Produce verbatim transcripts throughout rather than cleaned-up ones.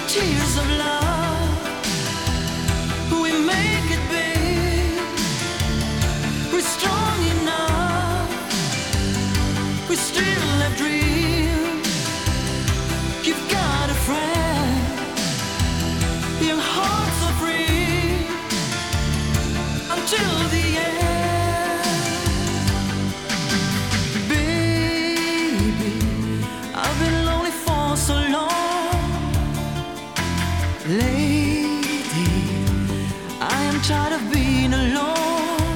tears of love, we make it big. We're strong enough, we still have dreams. You've got a friend, your hearts are free until the end. Baby, I've been lonely for so long. Lady, I am tired of being alone.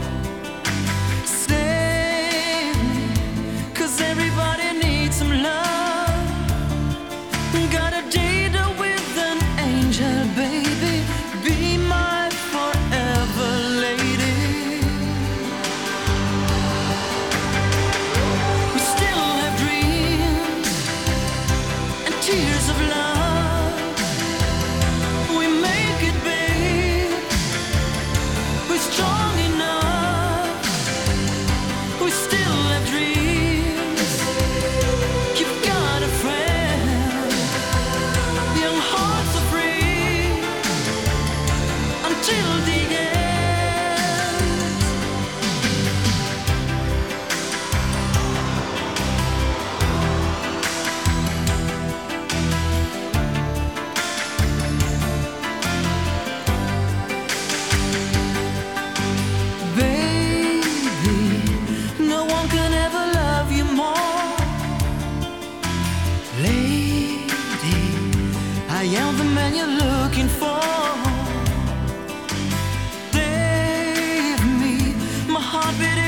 Save me, 'cause everybody needs some love. Got a date with an angel, baby. Be my forever lady. We still have dreams and tears of love. We make it big. We're strong enough. We still have dreams. You've got a friend. Young hearts are free until the end. Baby, no one can ever love you more. Lady, I am the man you're looking for. Save me, my heart beating